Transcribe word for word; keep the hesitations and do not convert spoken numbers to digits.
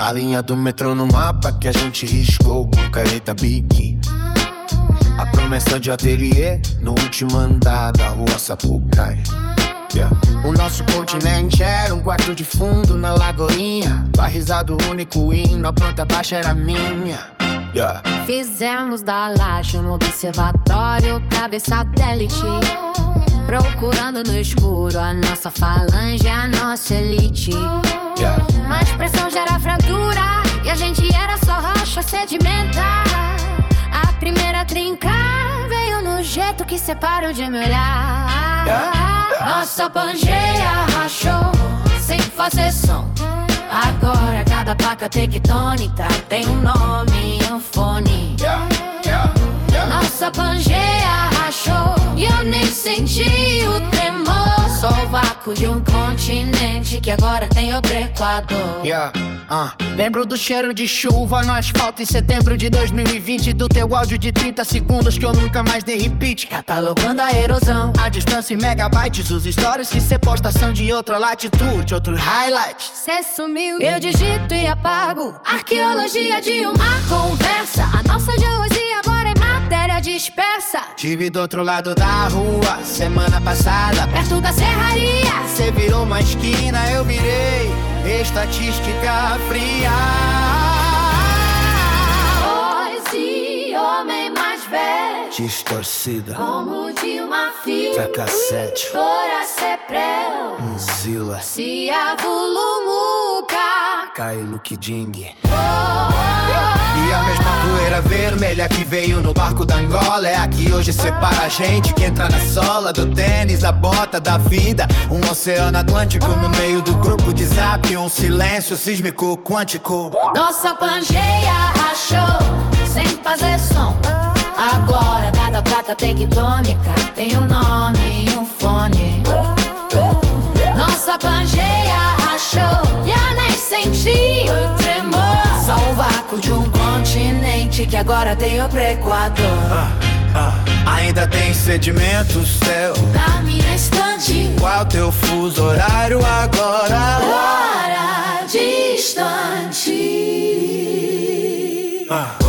A linha do metrô no mapa que a gente riscou com caneta Bic. A promessa de ateliê no último andar da rua Sapucaí. Yeah. O nosso continente era um quarto de fundo na Lagoinha. Barrizado único hino, a planta baixa era minha. Yeah. Fizemos da laje um observatório, cabe satélite, procurando no escuro a nossa falange, a nossa elite. Yeah. Mas pressão gera fratura e a gente era só rocha sedimentar. A primeira trinca veio no jeito que separa de me olhar. Yeah. Nossa Pangeia rachou sem fazer som. Agora cada placa tectônica tem um nome e um fone. Yeah. Yeah. Yeah. Nossa Pangeia rachou e eu nem senti o tremor. Só o vácuo de um continente que agora tem outro Equador. Yeah. Uh. Lembro do cheiro de chuva no asfalto em setembro de dois mil e vinte. Do teu áudio de trinta segundos que eu nunca mais dei repeat. Catalogando a erosão, a distância em megabytes. Os stories que cê posta são de outra latitude, outro highlight. Cê sumiu, eu digito e apago. Arqueologia de uma conversa. A nossa geologia agora é matéria dispersa. Tive do outro lado da rua semana passada, perto da serraria. Cê virou uma esquina, eu virei estatística fria. Esse homem mais velho, distorcida como de uma fita cassete, fora Ceprel, Zila, Ciavulumuca, Kailo Kiding. Oh, oh, E a mesma poeira vermelha que veio no barco da Angola é a que hoje separa a gente, que entra na sola do tênis, a bota da vida. Um oceano Atlântico no meio do grupo de zap, um silêncio sísmico quântico. Nossa Pangeia rachou sem fazer som. Agora cada placa tectônica tem um nome e um fone. Nossa Pangeia rachou e eu nem senti o tremor. Só o vácuo de um continente que agora tem outro Equador. ah, ah, Ainda tem sedimento, céu Na minha estante, qual teu fuso horário agora? hora distante. ah.